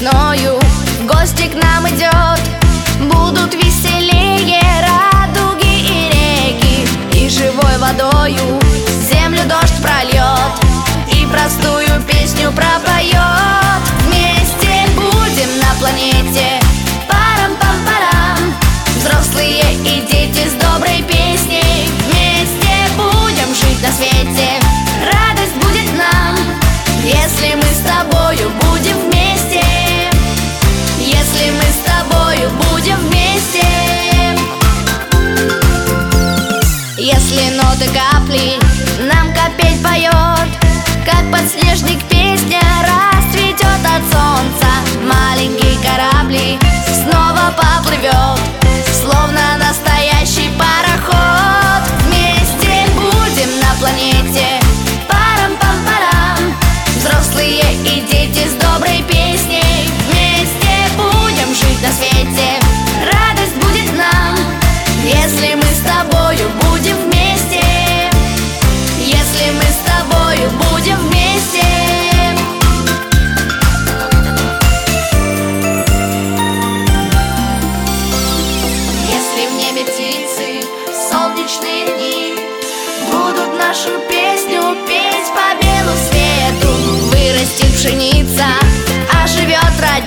весною в гости к нам идет. Будут веселее радуги и реки, и живой водою землю дождь прольет, и простую песню пропоет. Вместе будем на планете, парам-пам-парам, взрослые и дети с доброй песней. Вместе будем жить на свете, радость будет нам, если мы с тобою будем вместе. Если мы с тобою будем вместе. Если ноты капли нам капель поет, как подснежник песня расцветет от солнца, маленький кораблик снова поплывет, словно настоящий пароход. Вместе будем на планете, парам-пам-парам, взрослые и дети с доброй песней. Вместе будем жить на свете, радость будет нам, если мы с тобою будем вместе. Если мы с тобою будем вместе. Если в небе птицы в солнечные дни будут нашу песню петь по белу свету, вырастет пшеница, оживет родина.